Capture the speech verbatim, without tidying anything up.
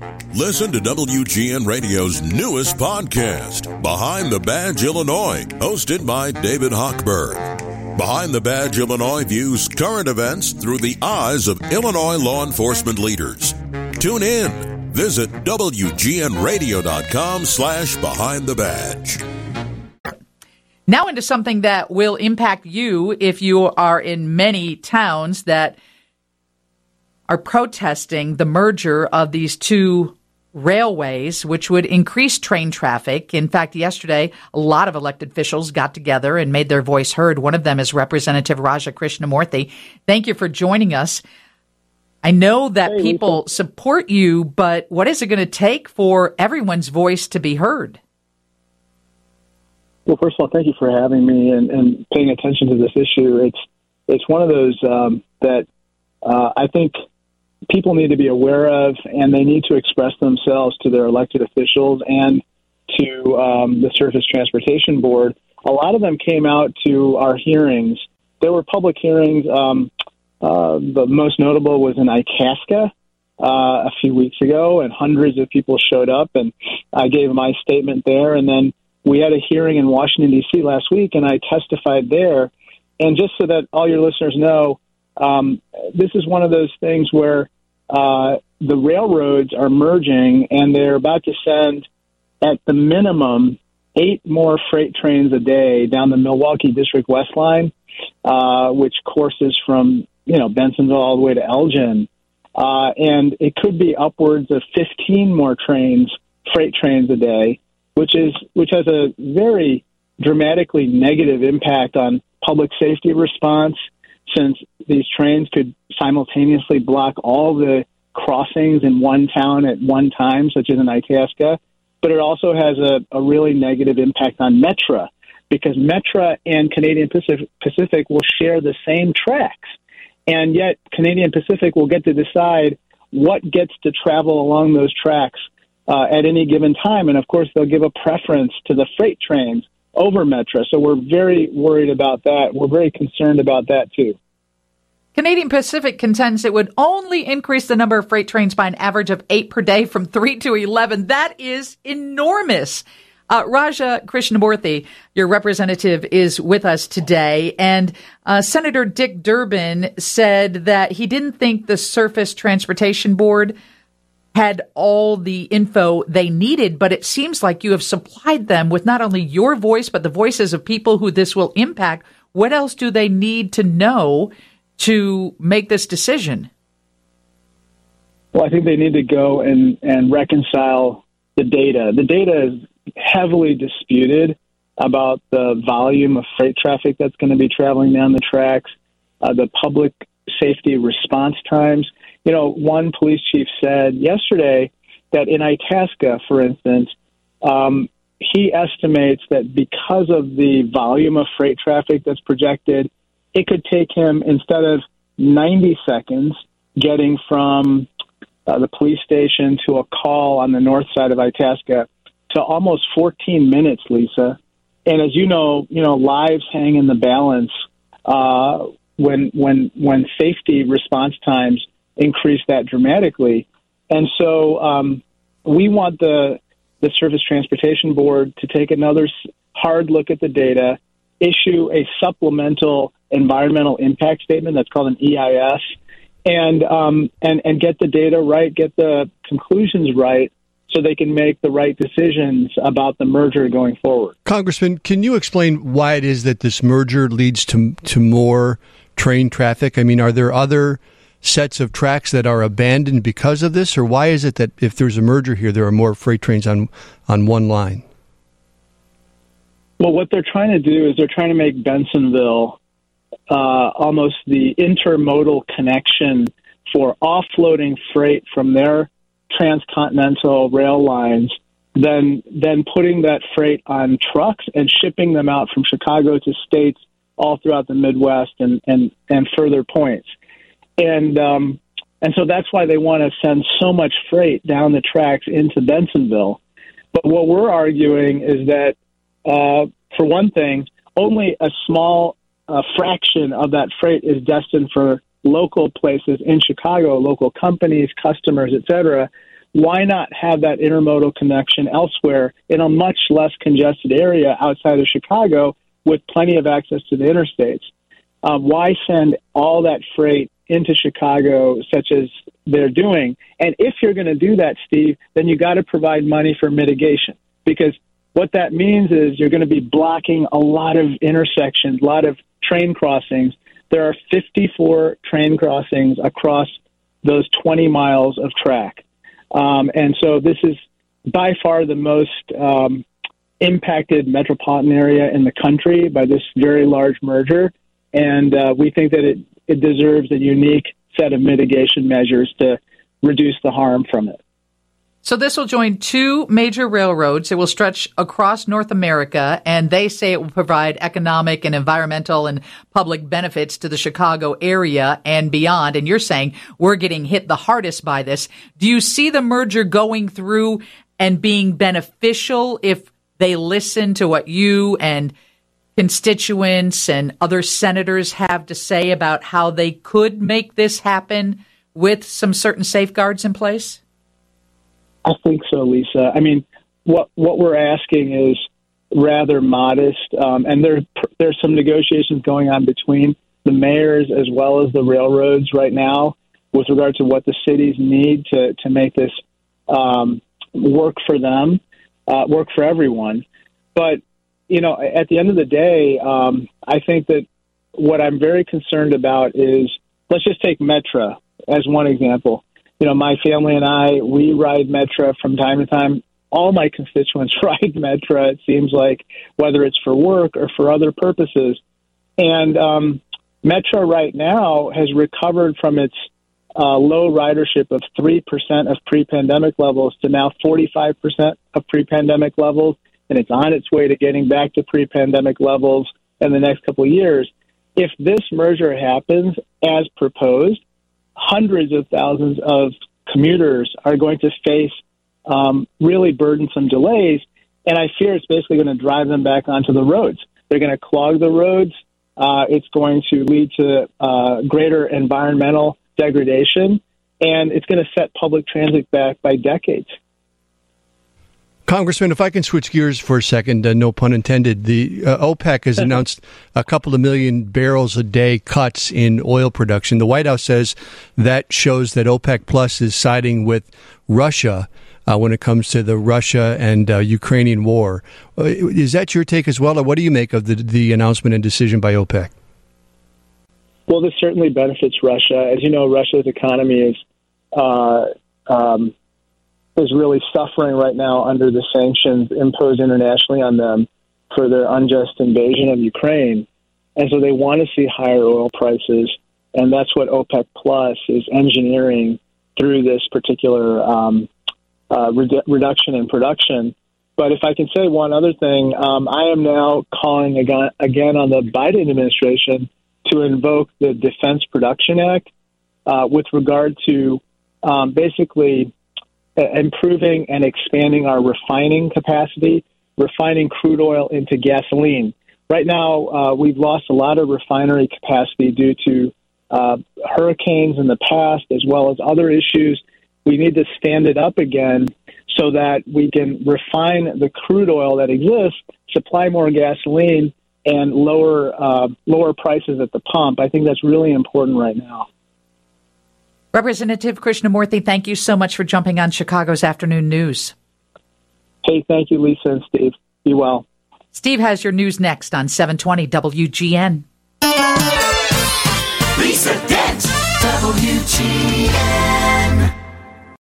Listen to W G N Radio's newest podcast, Behind the Badge Illinois, hosted by David Hochberg. Behind the Badge Illinois views current events through the eyes of Illinois law enforcement leaders. Tune in. Visit W G N radio dot com slash behind the badge. Now into something that will impact you if you are in many towns that are protesting the merger of these two railways, which would increase train traffic. In fact, yesterday, a lot of elected officials got together and made their voice heard. One of them is Representative Raja Krishnamoorthi. Thank you for joining us. I know that hey, people Lisa. support you, but what is it going to take for everyone's voice to be heard? Well, first of all, thank you for having me and, and paying attention to this issue. It's it's one of those um, that uh, I think people need to be aware of, and they need to express themselves to their elected officials and to um, the Surface Transportation Board. A lot of them came out to our hearings. There were public hearings. Um, uh, the most notable was in Itasca uh, a few weeks ago, and hundreds of people showed up, and I gave my statement there. And then we had a hearing in Washington, D C last week, and I testified there. And just so that all your listeners know, um, this is one of those things where Uh, the railroads are merging, and they're about to send, at the minimum, eight more freight trains a day down the Milwaukee District West line, uh, which courses from, you know, Bensenville all the way to Elgin. Uh, and it could be upwards of fifteen more trains, freight trains a day, which is which has a very dramatically negative impact on public safety response, since these trains could simultaneously block all the crossings in one town at one time, such as in Itasca. But it also has a, a really negative impact on Metra, because Metra and Canadian Pacific, Pacific will share the same tracks. And yet Canadian Pacific will get to decide what gets to travel along those tracks uh, at any given time. And, of course, they'll give a preference to the freight trains over Metra. So we're very worried about that. We're very concerned about that, too. Canadian Pacific contends it would only increase the number of freight trains by an average of eight per day from three to eleven. That is enormous. Uh, Raja Krishnamoorthi, your representative, is with us today. And uh, Senator Dick Durbin said that he didn't think the Surface Transportation Board had all the info they needed, but it seems like you have supplied them with not only your voice, but the voices of people who this will impact. What else do they need to know to make this decision? Well, I think they need to go and, and reconcile the data. The data is heavily disputed about the volume of freight traffic that's going to be traveling down the tracks, uh, the public safety response times. You know, one police chief said yesterday that in Itasca, for instance, um, he estimates that because of the volume of freight traffic that's projected, it could take him, instead of ninety seconds getting from uh, the police station to a call on the north side of Itasca, to almost fourteen minutes, Lisa. And as you know, you know, lives hang in the balance uh, when when when safety response times increase that dramatically. And so um, we want the the Surface Transportation Board to take another hard look at the data, issue a supplemental environmental impact statement that's called an E I S, and um, and and get the data right, get the conclusions right, so they can make the right decisions about the merger going forward. Congressman, can you explain why it is that this merger leads to to more train traffic? I mean, are there other sets of tracks that are abandoned because of this, or why is it that if there's a merger here, there are more freight trains on on one line? Well, what they're trying to do is they're trying to make Bensenville uh, almost the intermodal connection for offloading freight from their transcontinental rail lines, then then putting that freight on trucks and shipping them out from Chicago to states all throughout the Midwest and, and, and further points. And um, and so that's why they want to send so much freight down the tracks into Bensenville. But what we're arguing is that, uh, for one thing, only a small uh, fraction of that freight is destined for local places in Chicago, local companies, customers, et cetera, why not have that intermodal connection elsewhere in a much less congested area outside of Chicago with plenty of access to the interstates? Um, why send all that freight into Chicago, such as they're doing? And if you're going to do that, Steve, then you got to provide money for mitigation, because what that means is you're going to be blocking a lot of intersections, a lot of train crossings. There are fifty-four train crossings across those twenty miles of track. Um, and so this is by far the most um, impacted metropolitan area in the country by this very large merger. And uh, we think that it, it deserves a unique set of mitigation measures to reduce the harm from it. So this will join two major railroads. It will stretch across North America, and they say it will provide economic and environmental and public benefits to the Chicago area and beyond. And you're saying we're getting hit the hardest by this. Do you see the merger going through and being beneficial if they listen to what you and constituents and other senators have to say about how they could make this happen with some certain safeguards in place? I think so, Lisa. I mean, what what we're asking is rather modest, um, and there there's some negotiations going on between the mayors as well as the railroads right now with regard to what the cities need to to make this um, work for them, uh, work for everyone. But you know, at the end of the day, um, I think that what I'm very concerned about is, let's just take Metra as one example. You know, my family and I, we ride Metra from time to time. All my constituents ride Metra, it seems like, whether it's for work or for other purposes. And um, Metra right now has recovered from its uh, low ridership of three percent of pre-pandemic levels to now forty-five percent of pre-pandemic levels, and it's on its way to getting back to pre-pandemic levels in the next couple of years. If this merger happens as proposed, hundreds of thousands of commuters are going to face um, really burdensome delays, and I fear it's basically going to drive them back onto the roads. They're going to clog the roads. Uh, it's going to lead to uh, greater environmental degradation, and it's going to set public transit back by decades. Congressman, if I can switch gears for a second, uh, no pun intended, the uh, OPEC has announced a couple of million barrels a day cuts in oil production. The White House says that shows that OPEC Plus is siding with Russia uh, when it comes to the Russia and uh, Ukrainian war. Uh, is that your take as well, or what do you make of the, the announcement and decision by OPEC? Well, this certainly benefits Russia. As you know, Russia's economy is uh, um, is really suffering right now under the sanctions imposed internationally on them for their unjust invasion of Ukraine. And so they want to see higher oil prices, and that's what OPEC Plus is engineering through this particular um, uh, redu- reduction in production. But if I can say one other thing, um, I am now calling again, again on the Biden administration to invoke the Defense Production Act uh, with regard to um, basically improving and expanding our refining capacity, refining crude oil into gasoline. Right now, uh, we've lost a lot of refinery capacity due to uh, hurricanes in the past, as well as other issues. We need to stand it up again so that we can refine the crude oil that exists, supply more gasoline, and lower uh, lower prices at the pump. I think that's really important right now. Representative Krishnamurthy, thank you so much for jumping on Chicago's Afternoon News. Hey, thank you, Lisa and Steve. Be well. Steve has your news next on seven twenty W G N. Lisa Dent, W G N.